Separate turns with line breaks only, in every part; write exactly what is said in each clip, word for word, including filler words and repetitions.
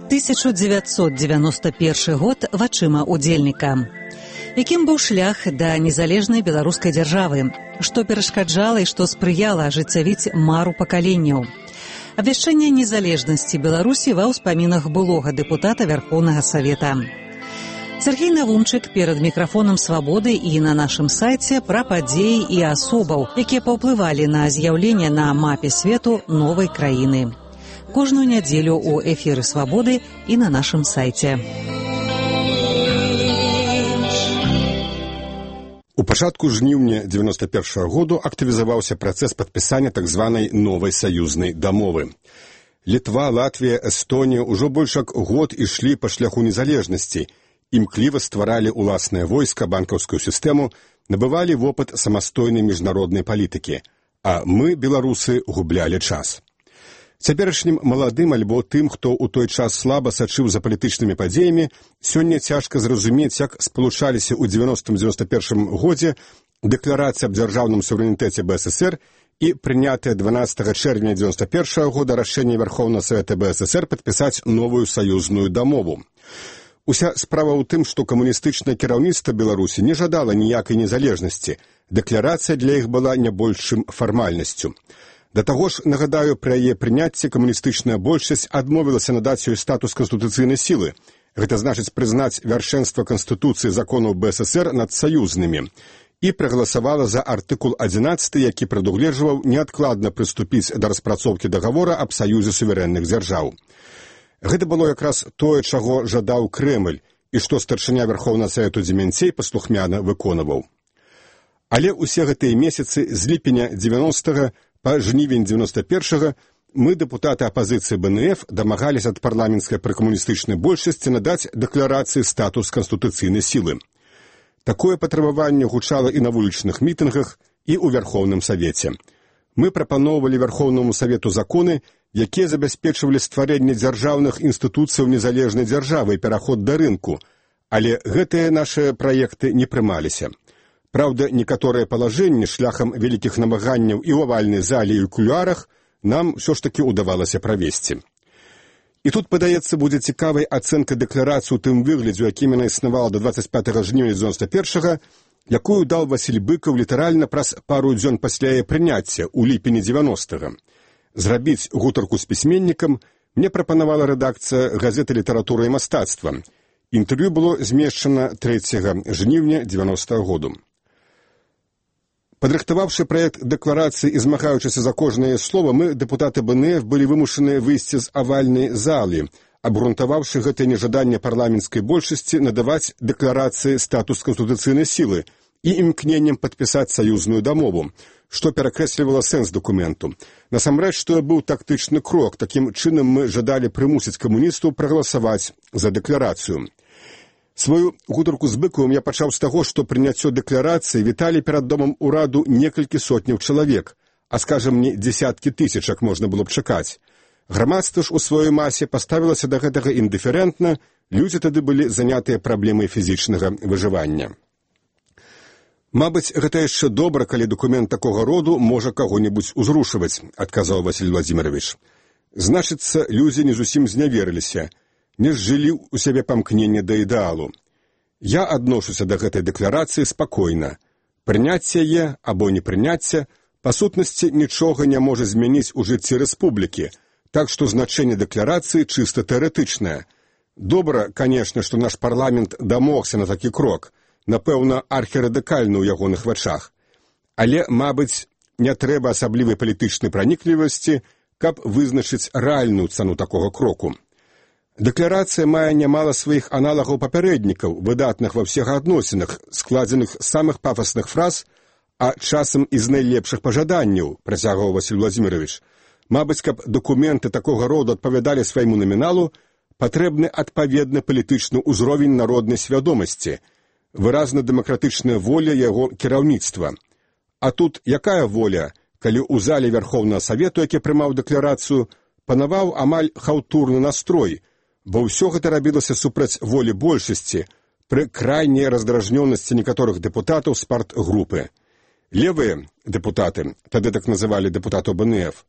тысяча девятьсот девяносто первый год вачыма удзельніка. Якім быў шлях да незалежнай беларускай дзяржавы, што перашкаджала і што спрыяла ажыццявіць мару пакаленняў. Абвяшчэнне незалежнасці Беларусі ва ўспамінах былога дэпутата Вярхоўнага Савета. Сергей Навумчык перад мікрафонам «Свабоды» і на нашым сайце пра падзеі і асобаў, якія паўплывалі на з'яўленне на мапе свету новай краіны. Кожную нядзелю ў эфіры «Свабоды» і на нашым сайце.
У пачатку жніўня дзевяносто першага году актывізаваўся працэс падпісання так званай новай саюзнай дамовы. Літва, Латвія, Эстонія ўжо больш як год ішлі па шляху незалежнасці, імкліва стваралі ўласнае войска, банкаўскую сістэму, набывалі вопыт самастойнай міжнароднай палітыкі, а мы, беларусы, гублялі час. Цяперашнім маладым альбо тым, хто ў той час слаба сачыў за палітычнымі падзеямі, сёння цяжка зразумець, як спалучаліся ў дзевяностым дзевяносто першым годзе дэкларацыя аб дзяржаўным суверэнітэце БССР і прынятае дванаццатага чэрвеня дзевяносто першага года рашэнне Вярхоўнага Савета БССР падпісаць новую саюзную дамову. Уся справа ў тым, што камуністычнае кіраўніцтва Беларусі не жадала ніякай незалежнасці. Дэкларацыя для іх была не больш чым фармальнасцю. Да таго ж, нагадаю, пры яе прыняцці камуністычная большасць адмовілася надаць ёй статус канстытуцыйнай сілы. Гэта значыць прызнаць вяршэнства Канстытуцыі законаў БССР над саюзнымі. І прагаласавала за артыкул адзінаццаты, які прадугледжваў неадкладна прыступіць да распрацоўкі дагавора аб саюзе суверэнных дзяржаў. Гэта было якраз тое, чаго жадаў Крэмль, і што старшыня Вярхоўнага Савету Дземянцей паслухмяна выконваў. Але ўсе гэтыя месяцы з ліпеня дзевяностага па жнівень дзевяносто першага мы, дэпутаты апазіцыі БНФ, дамагаліся ад парламенцкай пракамуністычнай большасці надаць дэкларацыі статус канстытуцыйнай сілы. Такое патрабаванне гучала і на вулічных мітынгах, і ў Вярхоўным Савеце. Мы прапаноўвалі Вярхоўнаму Савету законы, якія забяспечвалі стварэнне дзяржаўных інстытуцыяў незалежнай дзяржавы і пераход да рынку, але гэтыя нашы праекты не прымаліся. Праўда, некаторыя палажэнні шляхам вялікіх намаганняў і ў авальнай зале і ў кулуарах нам ўсё ж такі ўдавалася правесці. І тут, падаецца, будзе цікавай ацэнка дэкларацыі ў тым выглядзе, у якім яна існавала да дваццаць пятага жніўня дзевяносто першага, якую даў Васіль Быкаў літаральна праз пару дзён пасля яе прыняцця ў ліпені дзевяностага. Зрабіць гутарку з пісьменнікам мне прапанавала рэдакцыя газеты «Літаратура і мастацтва». Інтэрв'ю было змешчана трэцяга жніўня дзевяностага году. Падрыхтаваўшы праект дэкларацыі і змагаючыся за кожнае слова, мы, дэпутаты БНФ, былі вымушаны выйсці з авальнай залы, абгрунтаваўшы гэтае нежаданне парламенцкай большасці надаваць дэкларацыі статус канстытуцыйнай сілы і імкненнем падпісаць саюзную дамову, што перакрэслівала сэнс дакументу. Насамрэч, што быў тактычны крок, такім чынам мы жадалі прымусіць камуністаў прагаласаваць за дэкларацыю. Сваю гутарку з Быкавым я пачаў з таго, што прыняццё дэкларацыі віталі перад домам ураду некалькі сотняў чалавек, а, скажам, не дзесяткі тысячак можна было б чакаць. Грамадства ж у сваёй масе паставілася да гэтага індыферэнтна, людзі тады былі занятыя праблемай фізічнага выжывання. «Мабыць, гэта яшчэ добра, калі дакумент такога роду можа каго-небудзь узрушваць», адказаў Васіль Владзімірович. «Значыцца, людзі не зусім зняверыліся, не зжылі ў сябе памкненне да ідэалу. Я адношуся да гэтай дэкларацыі спакойна. Прыняцце яе або не прыняцце, па сутнасці нічога не можа змяніць у жыцці рэспублікі, так што значэнне дэкларацыі чыста тэарэтычнае. Добра, канешне, што наш парламент дамогся на такі крок, напэўна, архірадыкальны ў ягоных вачах. Але, мабыць, не трэба асаблівай палітычнай праніклівасці, каб вызначыць рэальную цану такога кроку. Дэкларацыя мае нямала сваіх аналагаў папярэднікаў, выдатных ва ўсіх адносінах, складзеных з самых пафасных фраз, а часам і з найлепшых пажаданняў, працягваў Васіль Владзімірович. Мабыць, каб дакументы такога роду адпавядалі свайму наміналу, патрэбны адпаведны палітычны ўзровень народнай свядомасці, выразна дэмакратычная воля яго кіраўніцтва. А тут якая воля, калі ў зале Вярхоўнага Савету, які прымаў дэкларацыю, панаваў амаль хаўтурны настрой, бо ўсё гэта рабілася супраць волі большасці, пры крайняй раздражнёнасці некаторых дэпутатаў з партгрупы. Левыя дэпутаты, тады так называлі дэпутатаў БНФ,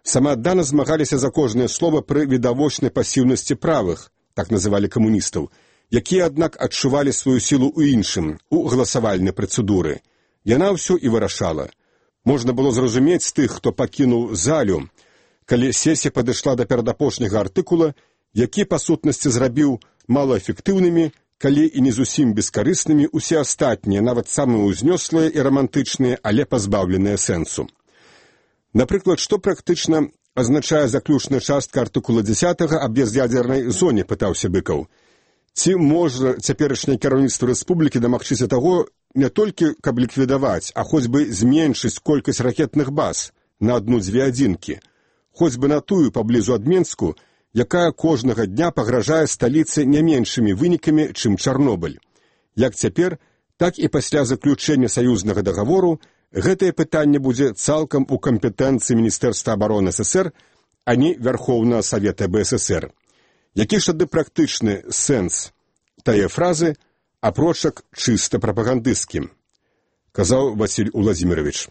самааддана змагаліся за кожнае слова пры відавочнай пасіўнасці правых, так называлі камуністаў, якія, аднак, адчувалі сваю сілу ў іншым, у галасавальнай працэдуры. Яна ўсё і вырашала. Можна было зразумець тых, хто пакінуў залю, калі сесія падышла да перадапошняга артыкула, які, па сутнасці, зрабіў малаэфектыўнымі, калі і не зусім бескарыснымі усе астатнія, нават самыя ўзнёслыя і рамантычныя, але пазбаўленыя сэнсу. Напрыклад, што практычна азначае заключная частка артыкула дзесятага аб без'ядзернай зоне, пытаўся Быкаў. Ці можа цяперашняе кіраўніцтва рэспублікі дамагчыся таго не толькі, каб ліквідаваць, а хоць бы зменшыць колькасць ракетных баз на адну-дзве адзінкі, хоць бы на тую паблізу ад Менску, якая кожнага дня пагражае сталіцы не меншымі вынікамі, чым Чарнобыль. Як цяпер, так і пасля заключэння саюзнага дагавору гэтае пытанне будзе цалкам у кампетэнцыі Міністэрства абароны ССР, а не Вярхоўнага Савета БССР. Які ж тады практычны сэнс тае фразы, апрочак чыста прапагандысцкім, казаў Васіль Уладзімірович.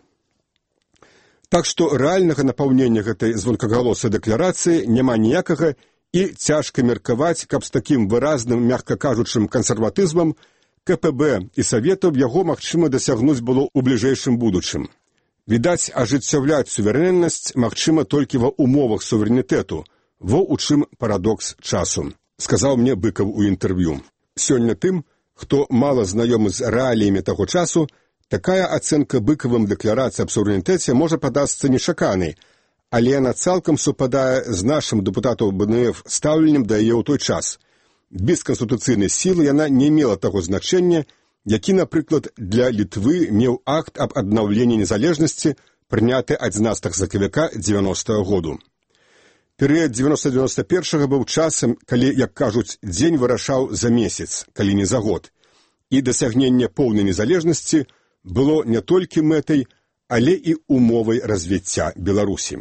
Так што рэальнага напаўнення гэтай звонкагалосай дэкларацыі няма ніякага і цяжка меркаваць, каб з такім выразным, мякка кажучым, кансерватызмам КПБ і Саветаў яго магчыма дасягнуць было ў бліжэйшым будучым. Відаць, ажыццяўляць суверэннасць магчыма толькі ва умовах суверэнітэту, во ў чым парадокс часу, сказаў мне Быкаў у інтэрв'ю. Сёння тым, хто мала знаёмы з рэаліямі таго часу, такая ацэнка Быкавым дэкларацыі аб суверэнітэце можа падасца нечаканай, але яна цалкам супадае з нашым дэпутатаў БНФ стаўленнем да яе ў той час. Без канстытуцыйнай сілы яна не мела таго значэння, які, напрыклад, для Літвы меў акт аб аднаўленні незалежнасці, прыняты адзінаццатага сакавіка дзевяностага году. Перыяд дзевяноста дзевяноста першага быў часам, калі, як кажуць, дзень вырашаў за месяц, калі не за год. І дасягненне поўнай незалежнасці было не толькі мэтай, але і умовай развіцця Беларусі.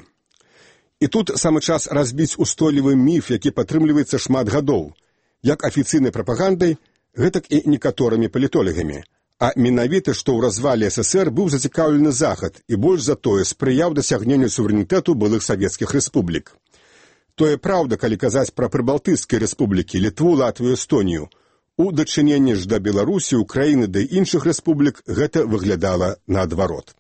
І тут самы час разбіць устойлівы міф, які падтрымліваецца шмат гадоў, як афіцыйнай прапагандай, гэтак і некаторымі палітолагамі. А менавіта, што ў развале ССР быў зацікаўлены Захад і больш за тое спрыяў дасягненню суверэнітэту былых савецкіх рэспублік. Тое праўда, калі казаць пра прыбалтыйскія рэспублікі, Літву, Латвію, Эстонію. У дачыненні ж да Беларусі, Украіны ды іншых рэспублік гэта выглядала наадварот.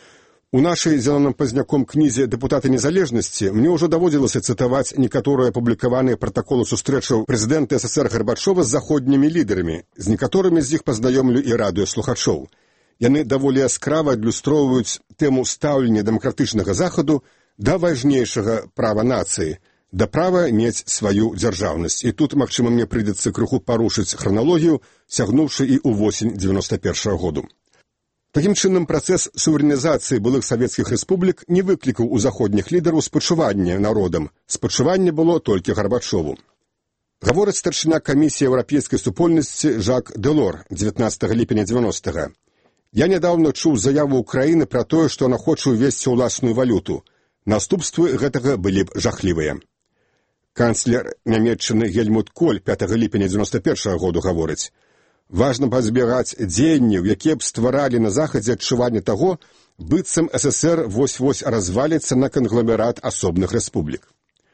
У нашай зеленым пазняком кнізе «Дэпутаты незалежнасці» мне ўжо даводзілася цытаваць некаторыя апублікаваныя пратаколы сустрэчаў прэзідэнта СССР Гарбачова з заходнімі лідарамі, з некаторымі з іх пазнаёмлю і радыёслухачоў. Яны даволі яскрава адлюстроўваюць тэму стаўлення дэмакратычнага Захаду да важнейшага права нацыі, да права мець сваю дзяржаўнасць. І тут, магчыма, мне прыйдзецца крыху парушыць храналогію, сягнуўшы і ў восень дзевяноста першага году. Такім чынам, працэс суверэнізацыі былых савецкіх рэспублік не выклікаў у заходніх лідараў спачування народам. Спачуванне было толькі Гарбачову. Гаворыць старшыня камісіі еўрапейскай супольнасці Жак Дэлор дзевятнаццатага ліпеня дзевяностага. Я нядаўна чуў заяву Украіны пра тое, што яна хоча ўвесці ўласную валюту. Наступствы гэтага былі б жахлівыя. Канцлер Нямецчыны Гельмут Коль пятага ліпеня дзевяноста першага году гаворыць: важна пазбегаць дзеянняў, якія б стваралі на Захадзе адчуванне таго, быццам ССР вось-вось разваліцца на кангламерат асобных рэспублік.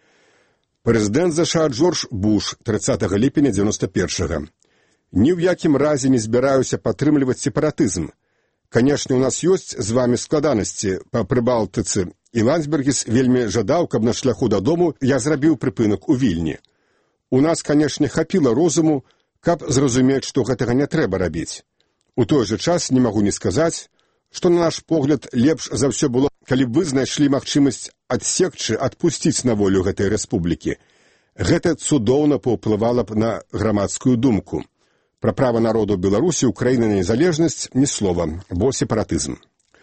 Прэзідэнт ЗША Джордж Буш трыццатага ліпеня дзевяноста першага. Ні ў якім разе не збіраюся падтрымліваць сепаратызм. Канешне, у нас ёсць з вамі складанасці па Прыбалтыцы, і Ландсбергіс вельмі жадаў, каб на шляху дадому я зрабіў прыпынак у Вільні. У нас, канешне, хапіла розуму, каб зразумець, што гэтага не трэба рабіць. У той жа час не магу не сказаць, што, на наш погляд, лепш за ўсё было, калі б вы знайшлі магчымасць адсекчы, адпусціць на волю гэтай рэспублікі. Гэта цудоўна паўплывала б на грамадскую думку. Пра права народу Беларусі, Украіны на незалежнасць ні слова, бо сепаратызм.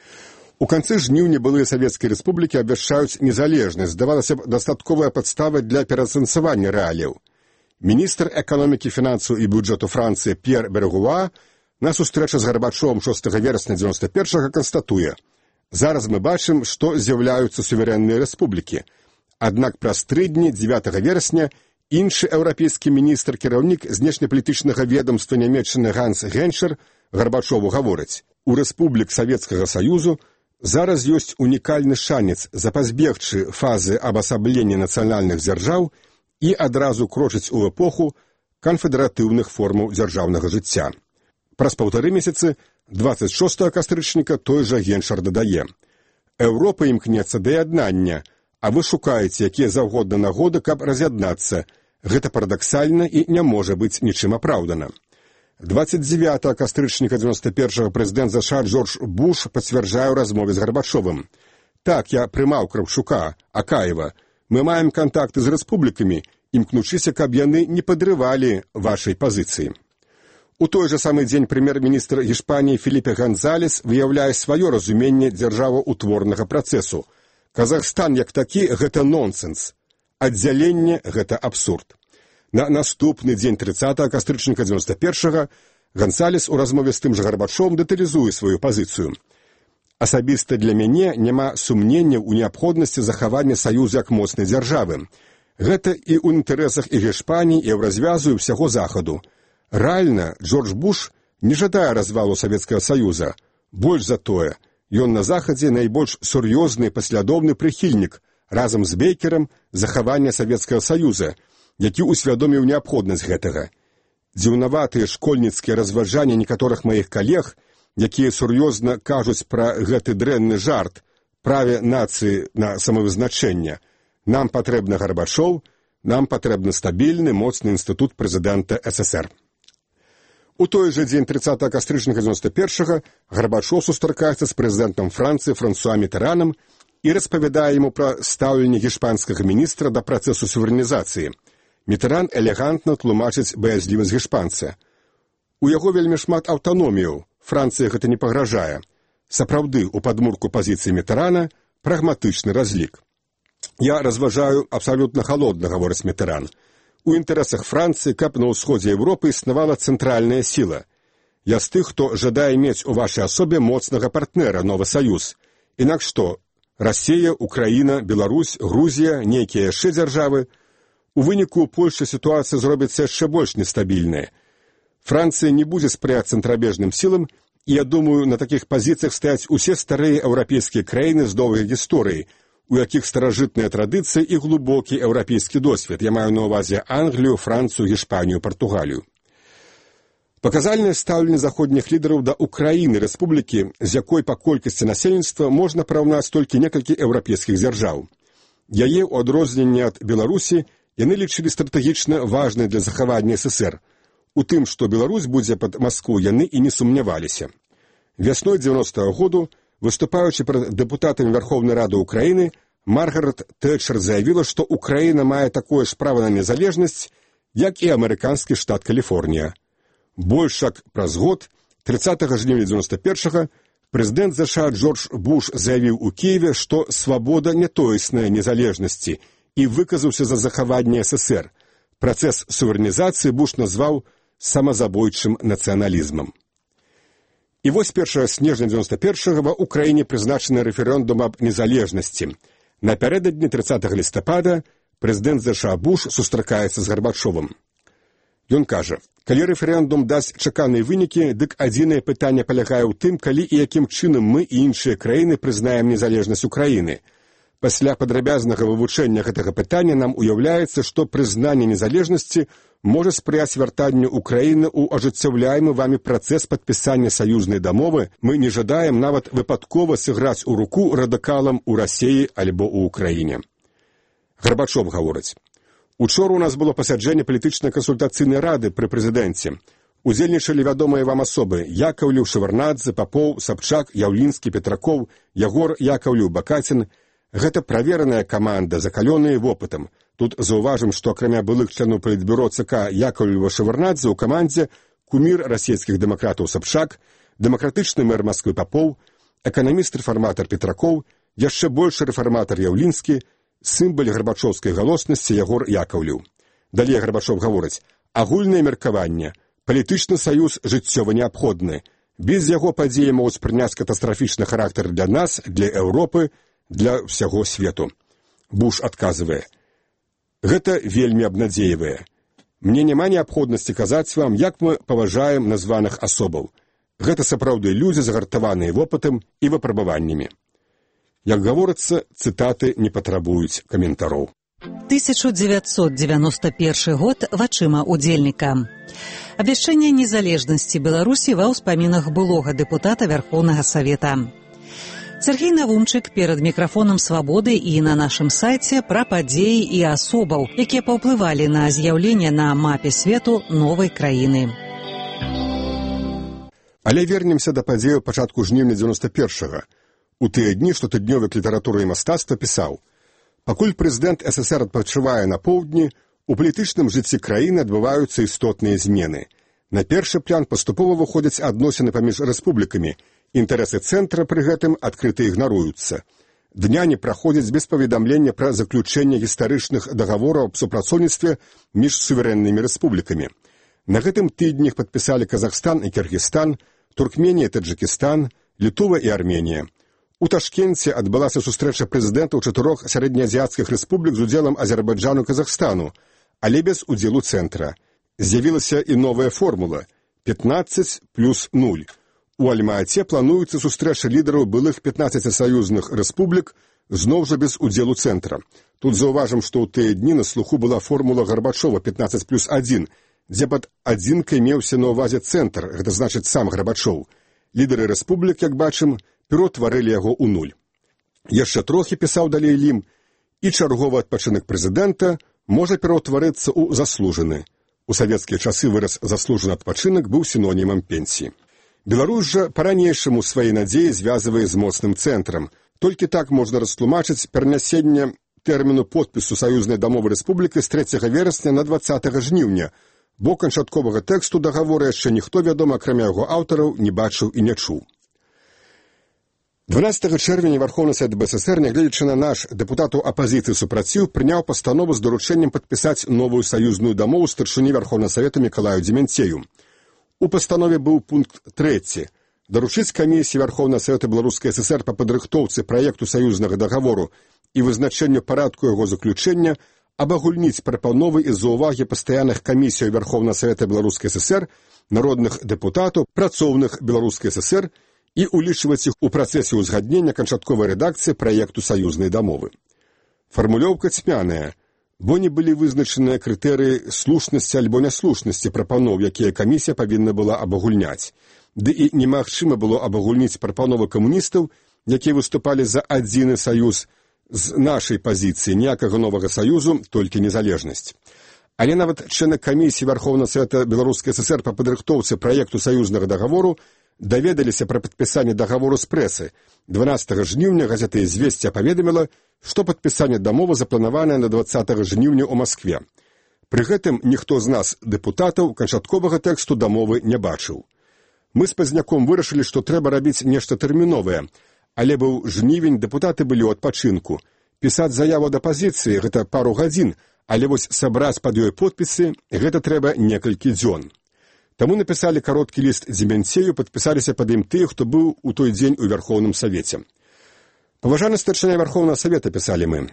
У канцы жніўня былыя савецкія рэспублікі абвяшчаюць незалежнасць, здавалася б, дастатковая падстава для пераацэнсавання рэаліяў. Міністр эканомікі, фінансаў і бюджэту Францыі П'ер Бергуа на сустрэчы з Гарбачовым шостага верасня дзевяноста першага канстатуе: зараз мы бачым, што з'яўляюцца суверэнныя рэспублікі. Аднак праз тры дні дзевятага верасня іншы еўрапейскі міністр, кіраўнік знешнепалітычнага ведамства Нямецчыны Ганс Геншер Гарбачову гаворыць: у рэспублік Савецкага Саюзу Зараз ёсць унікальны шанец запазбегчы фазы абасаблення нацыянальных дзяржаў і адразу крочыць у эпоху канфедэратыўных формаў дзяржаўнага жыцця. Праз паўтары месяцы, дваццаць шостага кастрычніка, той жа Геншар дадае: «Еўропа імкнецца да яднання, а вы шукаеце якія заўгодна нагоды, каб раз'яднацца. Гэта парадаксальна і не можа быць нічым апраўдана». дваццаць дзевятага кастрычніка дзевяносто першага прэзідэнт ЗША Джордж Буш пацвярджае ў размове з Гарбачовым: «Так, я прымаў Кравчука, Акаева. Мы маем кантакты з рэспублікамі, імкнучыся, каб яны не падрывалі вашай пазіцыі». У той жа самы дзень прэм'ер-міністр Іспаніі Феліпе Гонзалес выяўляе сваё разуменне дзяржаўутворнага працэсу. Казахстан як такі – гэта нонсенс. Аддзяленне – гэта абсурд. На наступны дзень трыццатага кастрычніка дзевяносто першага Гонсалес у размове з тым жа Гарбачовым дэталізуе сваю пазіцыю. «Асабіста для мяне няма сумнення ў неабходнасці захавання саюза як моцнай дзяржавы. Гэта і ў інтарэсах і Іспаніі, і ў развязу і ўсяго Захаду. Рэальна, Джордж Буш не жадае развалу Савецкага Саюза. Больш за тое, ён на Захадзе найбольш сур'ёзны і паслядоўны прыхільнік разам з Бейкерам захавання Савецкага Саюза, які усвядоміў неабходнасць гэтага. Дзіўнаватыя школьніцкія разважанні некаторых маіх калег, якія сур'ёзна кажуць пра гэты дрэнны жарт, праве нацыі на самавызначэнне. Нам патрэбны Гарбачоў, нам патрэбны стабільны, моцны інстытут прэзідэнта СССР». У той жа дзень трыццатага кастрычніка дзевяносто першага Гарбачоў сустракаецца з прэзідэнтам Францыі Франсуа Мітэранам і распавядае яму пра стаўленне гішпанскага міністра да працэсу суверэнізацыі. Мітеран элегантна тлумачыць баязлівасць гішпанца. У яго вельмі шмат аўтаноміяў, Францыі гэта не пагражае. Сапраўды, у падмурку пазіцыі Мітерана прагматычны разлік. «Я разважаю абсалютна халодна», — гаворыць Мітеран. «У інтарэсах Францыі, каб на ўсходзе Еўропы існавала цэнтральная сіла. Я з тых, хто жадае мець у вашай асобе моцнага партнера, новы саюз. Інакш што? Расія, Украіна, Беларусь, Грузія, нейкія яшчэ дзяржавы. У выніку ў Польшчы сітуацыя зробіцца яшчэ больш нестабільная. Францыя не будзе спрыяць цэнтрабежным сілам, і я думаю, на такіх пазіцыях стаяць усе старыя еўрапейскія краіны з доўгай гісторыяй, у якіх старажытныя традыцыі і глубокі еўрапейскі досвед. Я маю на ўвазе Англію, Францыю, Гішпанію, Партугалію». Паказальнае стаўленне заходніх лідараў да Украіны, рэспублікі, з якой па колькасці насельніцтва можна параўнаць толькі некалькі еўрапейскіх дзяржаў. Яе, у адрозненне ад Беларусі, яны лічылі стратэгічна важнай для захавання СССР. У тым, што Беларусь будзе пад Маскву, яны і не сумняваліся. Вясной дзевяностага году, выступаючы перад дэпутатамі Верховнай Рады Украіны, Маргарет Тэтчер заявіла, што Украіна мае такое ж права на незалежнасць, як і амерыканскі штат Каліфорнія. Больш як праз год, трыццатага жніўня дзевяносто першага, прэзідэнт ЗША Джордж Буш заявіў у Кіеве, што свабода не тоесная незалежнасці, і выказаўся за захаванне СССР. Працэс суверэнізацыі Буш назваў самазабойчым нацыяналізмам. І вось першага снежня дзевяносто першага ва ўкраіне прызначаны рэферэндум аб незалежнасці. Напярэдадні трыццатага лістапада прэзідэнт ЗША Буш сустракаецца з Гарбачовым. Ён кажа: «Калі рэферэндум дасць чаканыя вынікі, дык адзінае пытанне палягае ў тым, калі і якім чынам мы і іншыя краіны прызнаем незалежнасць Украіны. Пасля падрабязнага вывучэння гэтага пытання нам уяўляецца, што прызнанне незалежнасці можа спрыяць вяртанню Украіны ў ажыццяўляемы вамі працэс падпісання саюзнай дамовы. Мы не жадаем нават выпадкова сыграць у руку радыкалам у Расіі альбо ў Украіне». Гарбачов гаворыць: «Учора у нас было пасяджэнне палітычнай кансультацыйнай рады пры прэзідэнце. Удзельнічалі вядомыя вам асобы: Яковлеў, Шаварнадзе, Папоў, Сабчак, Яўлінскі, Петракоў, Ягор Яковлеў, Бакацін. Гэта правераная каманда, закалёная вопытам. Тут заўважым, што акрамя былых членаў палітбюро ЦК Яковлева Шаварнадзе ў камандзе кумір расійскіх дэмакратаў Сабчак, дэмакратычны мэр Масквы Папоў, эканаміст-рэфарматар Петракоў, яшчэ большы рэфарматар Яўлінскі, сімбаль гарбачоўскай галоснасці Ягор Яковлеў». Далей Гарбачов гаворыць: «Агульнае меркаванне. Палітычны саюз жыццёва неабходны. Без яго падзеі могуць прыняць катастрафічны характар для нас, для Еўропы, для ўсяго свету». Буш адказвае: «Гэта вельмі абнадзейвае. Мне няма неабходнасці казаць вам, як мы паважаем названых асобаў. Гэта сапраўды людзі, загартаваныя вопытам і выпрабаваннямі. Як гаворыцца, цытаты не патрабуюць каментароў.
тысяча девятьсот девяносто первый год вачыма удзельніка. Абвяшчэнне незалежнасці Беларусі ва ўспамінах былога дэпутата Вярхоўнага Савета. Сергей Навумчык перад мікрафонам «Свабоды» і на нашым сайце пра падзеі і асобаў, якія паўплывалі на з'яўленне на мапе свету новай краіны.
Але вернемся да падзеяў пачатку жніўня дзевяносто першага. У тыя дні штотыднёвік літаратуры і мастацтва пісаў: «Пакуль прэзідэнт СССР адпачывае на поўдні, у палітычным жыцці краіны адбываюцца істотныя змены. На першы план паступова выходзяць адносіны паміж рэспублікамі, інтарэсы цэнтра пры гэтым адкрыта ігнаруюцца. Дня не праходзяць без паведамлення пра заключэнне гістарычных дагавораў аб супрацоўніцтве між суверэннымі рэспублікамі. На гэтым тыдні іх падпісалі Казахстан і Кіргізстан, Туркменія, Таджикістан, Літва і Арменія. У Ташкенце адбылася сустрэча прэзідэнтаў чатырох сярэднеазіяцкіх рэспублік з удзелам Азербайджану і Казахстану, але без удзелу цэнтра. З'явілася і новая формула – пятнадцать плюс нуль. У Альма-Аце плануецца сустрэча лідараў былых пятнаццаці саюзных рэспублік зноў жа без удзелу цэнтра. Тут заўважым, што ў тыя дні на слуху была формула Гарбачова пятнадцать плюс один, дзе пад адзінкай меўся на ўвазе цэнтр, гэта значыць сам Гарбачоў. Лідары рэспублік, як бачым, пераўтварылі яго ў нуль. Яшчэ трохі, пісаў далей Лім, і чарговы адпачынак прэзідэнта можа пераўтварыцца ў заслужаны. У савецкія часы выраз заслужаны адпачынак быў сінонімам пенсіі. Беларусь жа па-ранейшаму свае надзеі звязвае з моцным цэнтрам. Толькі так можна растлумачыць перанясенне тэрміну подпісу саюзнай дамовы рэспублікі з трэцяга верасня на дваццатага жніўня, бо канчатковага тэксту дагавора яшчэ ніхто, вядома, акрамя яго аўтараў, не бачыў і не чуў. дванаццатага чэрвеня Вярхоўны Савет БССР, нягледзячы на наш дэпутатаў апазіцыі супраціў, прыняў пастанову з даручэннем падпісаць новую саюзную дамову старшыні Вярхоўнага Савета Мікалаю Дземянцею. У пастанове быў пункт трэці. Даручыць камісіі Вярхоўнага Савета Беларускай ССР па падрыхтоўцы праекту саюзнага дагавору і вызначэнню парадку яго заключэння абагульніць прапановы і заўвагі пастаянных камісій Вярхоўнага Савета Беларускай ССР, народных дэпутатаў, працоўных Беларускай ССР і улічваць іх у працэсе ўзгаднення канчатковай рэдакцыі праекту саюзнай дамовы. Фармулёўка цьмяная, бо не былі вызначаныя крытэрыі слушнасці альбо няслушнасці прапаноў, якія камісія павінна была абагульняць. Ды і немагчыма было абагульніць прапановы камуністаў, якія выступалі за адзіны саюз з нашай пазіцыі, ніякага новага саюзу, толькі незалежнасць. Але нават члены камісіі Вярхоўнага Савета Беларускай ССР па падрыхтоўцы праекту саюзнага дагавору даведаліся пра падпісанне дагавору з прэсы. дванаццатага жніўня газета «Известия» паведаміла, што падпісанне дамовы запланаванае на дваццатага жніўня ў Маскве. Пры гэтым ніхто з нас, дэпутатаў, канчатковага тэксту дамовы не бачыў. Мы з пазняком вырашылі, што трэба рабіць нешта тэрміновае, але быў жнівень, дэпутаты былі ў адпачынку. Пісаць заяву ад апазіцыі – гэта пару гадзін, але вось сабраць пад ёй подпісы – гэта трэба некалькі дзён. Таму напісалі кароткі ліст Дземянцею, падпісаліся пад ім тыя, хто быў у той дзень у Вярхоўным Савеце. Паважаны старшыня Вярхоўнага Савета, пісалі мы.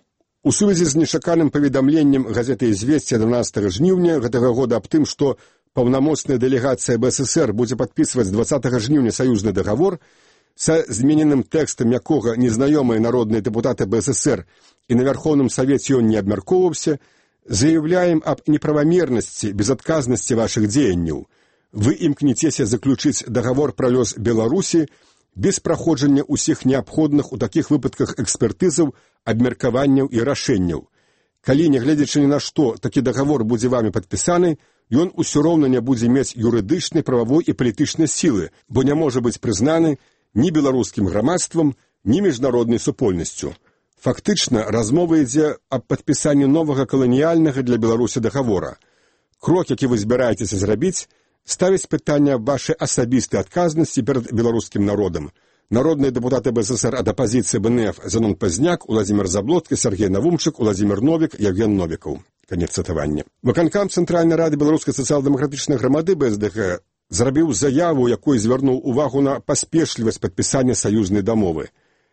У сувязі з нечаканым паведамленнем газеты «Известия» дванаццатага жніўня гэтага года аб тым, што паўнамоцная дэлегацыя БССР будзе падпісваць дваццатага жніўня саюзны дагавор, са змененым тэкстам якога незнаёмыя народныя дэпутаты БССР і на Вярхоўным Савеце ён не абмяркоўваўся, заявляем об неправомерности, безотказности ваших деяний. Вы імкнецеся заключить договор про лёс Беларусі без праходжання усіх неабходных у таких выпадках экспертызаў, абмеркаванняў і рашэнняў. Калі, нягледзячы ні на што, такі договор будзе вами падпісаны, ён усё роўна не будзе мець юрыдычнай, прававой і палітычнай сілы, бо не можа быць прызнаны ні беларускім грамадствам, ні міжнароднай супольнасцю. Фактычна, размова ідзе аб падпісанні новага каланіяльнага для Беларусі дагавора. Крок, які вы збіраецеся зрабіць, ставіць пытанне аб вашай асабістай адказнасці перад беларускім народам. Народныя дэпутаты БССР ад апазіцыі БНФ Зенон Пазняк, Уладзімір Заблоцкі, Сергей Навумчык, Уладзімір Новік, Евген Новікаў. Канец цытавання. Выканкам Цэнтральнай рады Беларускай сацыял-дэмакратычнай грамады БСДГ зрабіў заяву, якой звярнуў увагу на паспешлівасць падпісання саюзнай дамовы.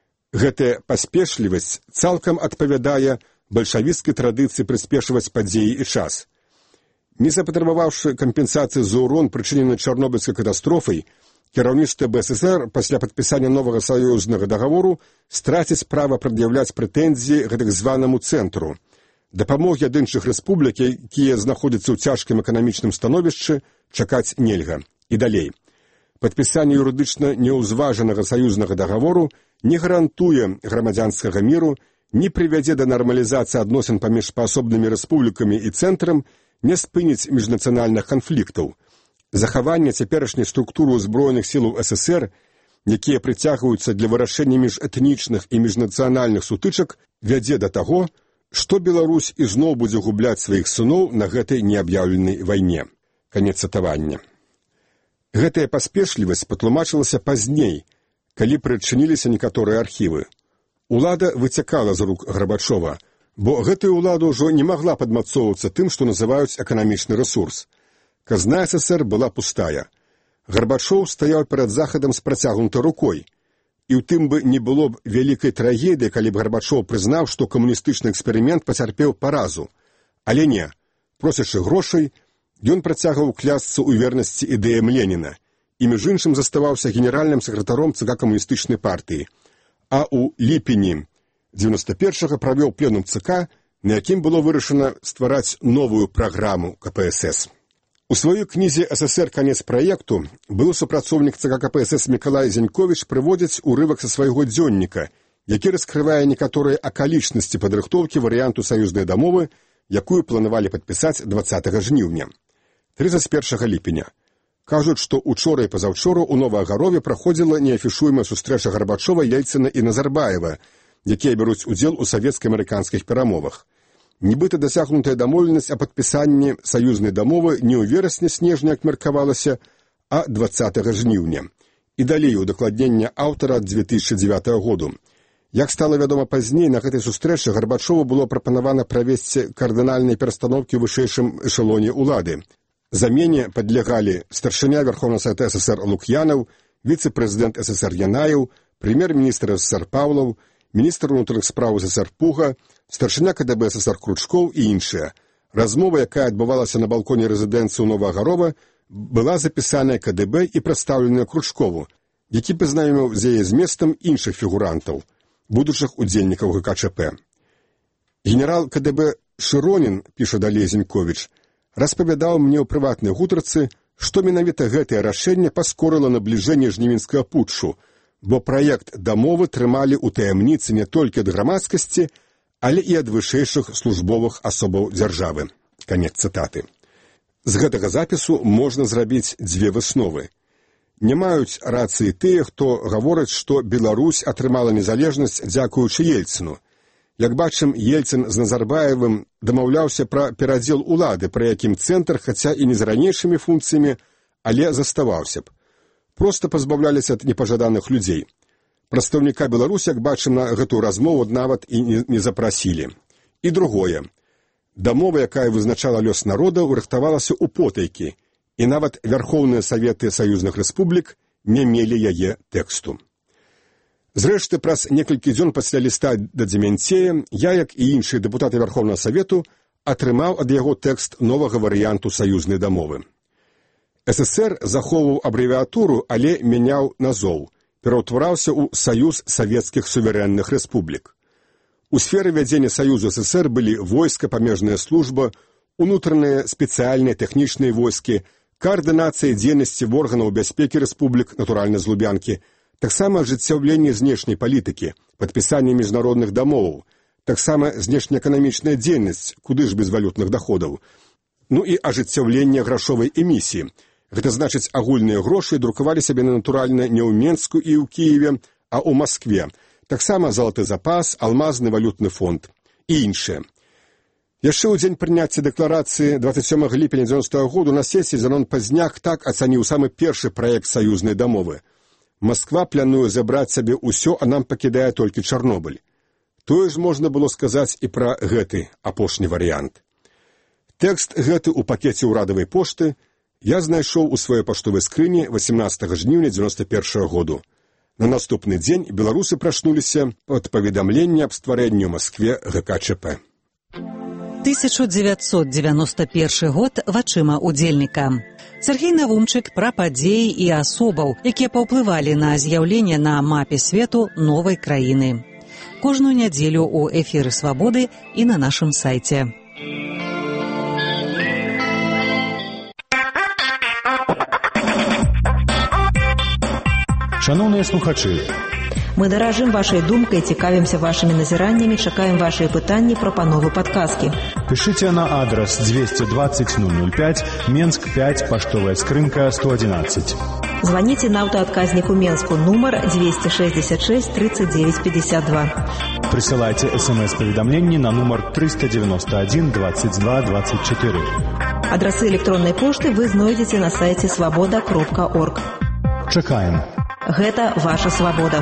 Гэтая паспешлівасць цалкам адпавядае бальшавіцкай традыцыі прыспешваць падзеі і час. Не запатрабаваўшы кампенсацыі за ўрон, прычынены Чарнобыльскай катастрофай, кіраўніцтва бэ эс эс эр пасля падпісання новага саюзнага дагавору страціць права прад'яўляць прэтэнзіі гэтак званаму цэнтру. Дапамогі ад іншых рэспублік, якія знаходзяцца ў цяжкім эканамічным становішчы, чакаць нельга. І далей. Падпісанне юрыдычна неўзважанага саюзнага дагавору не гарантуе грамадзянскага міру, не прывядзе да нармалізацыі адносін паміж паасобнымі рэспублікамі і цэнтрам, не спыніць міжнацыянальных канфліктаў. Захаванне цяперашняй структуры ўзброеных сілаў эс эс эр, якія прыцягваюцца для вырашэння міжэтнічных і міжнацыянальных сутычак, вядзе да таго, што Беларусь ізноў будзе губляць сваіх сыноў на гэтай неаб'яўленай вайне. Канец цытавання. Гэтая паспешлівасць патлумачылася пазней, калі прычыніліся некаторыя архівы. Улада выцякала з рук Гарбачова, бо гэтая ўлада ўжо не магла падмацоўвацца тым, што называюць эканамічны рэсурс. Казна эс эс эр была пустая. Гарбачоў стаяў перад захадам з працягнутай рукой. І ў тым бы не было б вялікай трагедыі, калі б Гарбачоў прызнаў, што камуністычны эксперымент пацярпеў паразу. Але не. Просячы грошай, ён працягваў клясцца ў вернасці ідэям Леніна і, між іншым, заставаўся генеральным сакратаром ЦК камуністычнай партыі. А ў ліпені дзевяноста першага правёў пленум ЦК, на якім было вырашана ствараць новую праграму ка пэ эс эс. У сваёй кнізе эс эс эр «Канец праекту» былы супрацоўнік ЦК ка пэ эс эс Мікалай Зеньковіч прыводзіць урывак са свайго дзённіка, які раскрывае некаторыя акалічнасці падрыхтоўкі варыянту саюзнай дамовы, якую планавалі падпісаць дваццатага жніўня. трыццаць першага ліпеня. Кажуць, што учора і пазаўчора ў Новаагарове праходзіла неафішуемая сустрэча Гарбачова, Ельцына і Назарбаева, якія бяруць удзел у савецка-амерыканскіх перамовах. Нібыта дасягнутая дамоўленасць о падпісанні саюзнай дамовы не ў верасні-снежні, як меркавалася, а дваццатага жніўня. І далей удакладнення аўтара ад дзве тысячы дзевятага году. Як стала вядома пазней, на гэтай сустрэчы Гарбачову было прапанавана правесці кардынальныя перастаноўкі ў вышэйшым эшалоне ўлады. Замене падлягалі старшыня Верховнага Савета эс эс эр Лук'янаў, віцэ-прэзідэнт эс эс эр Янаеў, прэм'ер-міністр эс эс эр Паўлаў, міністр унутраных спраў эс эс эр Пуга, старшыня ка дэ бэ эс эс эр Кручкоў і іншыя. Размова, якая адбывалася на балконе рэзідэнцыі ў Новаагарова, была запісаная ка дэ бэ і прадстаўленая Кручкову, які пазнаёміў з яе зместам іншых фігурантаў, будучых удзельнікаў гэ ка чэ пэ. Генерал ка дэ бэ Шыронін, піша далей Зеньковіч, распавядаў мне ў прыватнай гутарцы, што менавіта гэтае рашэнне паскорыла набліжэнне жнівеньскага путчу, бо праект дамовы трымалі ў таямніцы не толькі ад грамадскасці, але і ад вышэйшых службовых асобаў дзяржавы. Канец цытаты. З гэтага запісу можна зрабіць дзве высновы. Не маюць рацыі тыя, хто гаворыць, што Беларусь атрымала незалежнасць дзякуючы Ельцыну. Як бачым, Ельцын з Назарбаевым дамаўляўся пра перадзел улады, пры якім цэнтр, хаця і не з ранейшымі функцыямі, але заставаўся б. Проста пазбаўляліся ад непажаданых людзей. Прадстаўніка Беларусі, як бачым, на гэтую размову нават і не, не запрасілі. І другое. Дамова, якая вызначала лёс народа, урыхтавалася ў потайкі, і нават Вярхоўныя Саветы саюзных рэспублік не мелі яе тэксту. Зрэшты, праз некалькі дзён пасля ліста да Дземянцея я, як і іншыя дэпутаты Вярхоўнага Савету, атрымаў ад яго тэкст новага варыянту саюзнай дамовы. эс эс эр захоўваў абрэвіатуру, але мяняў назоў, пераўтвараўся ў Саюз савецкіх суверэнных рэспублік. У сферы вядзення Саюзу эс эс эр былі войска, памежная служба, унутраныя спецыяльныя тэхнічныя войскі, каардынацыя дзейнасці органаў бяспекі рэспублік, натуральна з Лубянкі, таксама ажыццяўленне знешняй палітыкі, падпісанне міжнародных дамоваў, таксама знешнеэканамічная дзейнасць, куды ж без валютных даходаў, ну і ажыццяўленне грашовай эмісіі. Гэта значыць, агульныя грошы друкавалі сабе натуральна не ў Менску і ў Кіеве, а ў Маскве. Таксама залаты запас, алмазны валютны фонд і іншыя. Яшчэ ў дзень прыняцця дэкларацыі дваццаць сёмага ліпеня дзевяностага году на сесіі Зянон Пазняк так ацаніў самы першы праект саюзнай дамовы. Масква плануе забраць сабе ўсё, а нам пакідае толькі Чарнобыль. Тое ж можна было сказаць і пра гэты апошні варыянт. Тэкст гэты ў пакеце ўрадавай пошты я знайшоў у сваёй паштовай скрыні васемнаццатага жніўня дзевяноста першага году. На наступны дзень беларусы прачнуліся пад паведамленне аб стварэнні ў Маскве гэ ка чэ пэ.
тысяча девятьсот девяносто первый год вачыма удзельніка. Сергей Навумчык пра падзеі і асобаў, якія паўплывалі на з'яўленне на мапе свету новай краіны. Кожную нядзелю ў эфіры «Свабоды» і на нашым сайце.
Шановныя слухачы,
мы даражым вашай думкай, цікавімся вашымі назіраннямі, чакаем вашыя пытанні, прапановы, падказкі.
Пішыце на адрас двести двадцать ноль ноль пять, Менск пять, паштовая скрынка сто одиннадцать.
Звоните на аўтаадказнік у Менску, нумар двести шестьдесят шесть тридцать девять пятьдесят два.
Присылайте смс-паведамленні на нумар триста девяносто один двадцать два двадцать четыре.
Адрасы электроннай пошты вы знойдзеце на сайце свабода кропка орг.
Чакаем.
Гэта ваша свабода.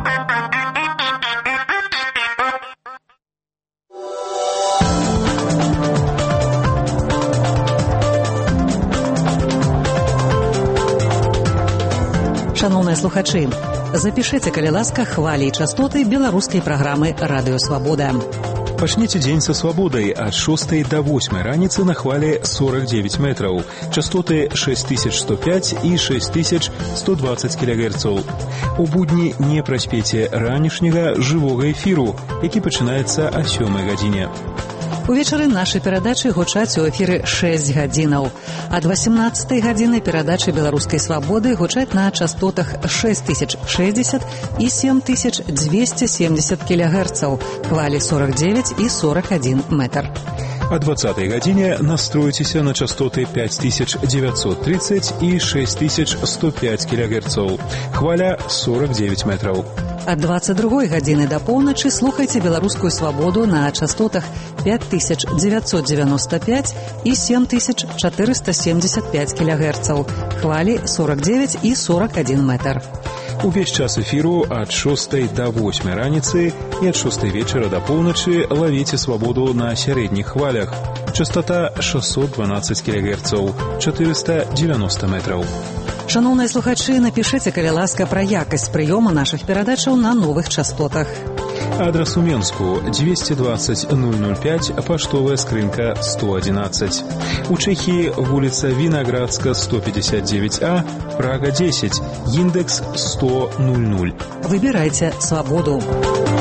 Шановныя слухачы, запішыце, калі ласка, хвалі і частоты беларускай праграмы «Радыё Свабода».
Пачніце дзень са свабодай ад шостай да восьмай раніцы на хвалі сорок девять метраў. Частоты шесть тысяч сто пять і шесть тысяч сто двадцать кілогерцаў. У будні не праспеце ранішняга жывога эфіру, які пачынаецца о сёмай гадзіне.
Увечары нашы перадачы гучаць у эфіры шэсць гадзінаў. Ад восемнадцатай гадзіны перадачы беларускай свабоды гучаць на частотах шесть тысяч шестьдесят і семь тысяч двести семьдесят кілогерцаў, хвалі сорок девять і сорок один метр.
О двадцатай гадзіне настроіцеся на частоты пять тысяч девятьсот тридцать і шесть тысяч сто пять кілогерцаў, хваля сорок девять метраў.
Ад двадцать другой гадзіны да поўначы слухайце беларускую свабоду на частотах пять тысяч девятьсот девяносто пять і семь тысяч четыреста семьдесят пять кілогерцаў, хвалі сорок девять і сорок один метр.
Увесь час эфіру ад шостай да восьмай раніцы і ад шостай вечара да поўначы лавіце свабоду на сярэдніх хвалях. Частота шестьсот двенадцать кілогерцаў, четыреста девяносто метраў.
Шановныя слухачы, напішыце, калі ласка, пра якасць прыёму нашых перадачаў на новых частотах.
Адрес у Менску двести двадцать ноль ноль пять, паштовая скрынка сто одиннадцать. У Чехии вулица Виноградска сто пятьдесят девять А, Прага десять, индекс сто ноль ноль.
Выбирайте свободу.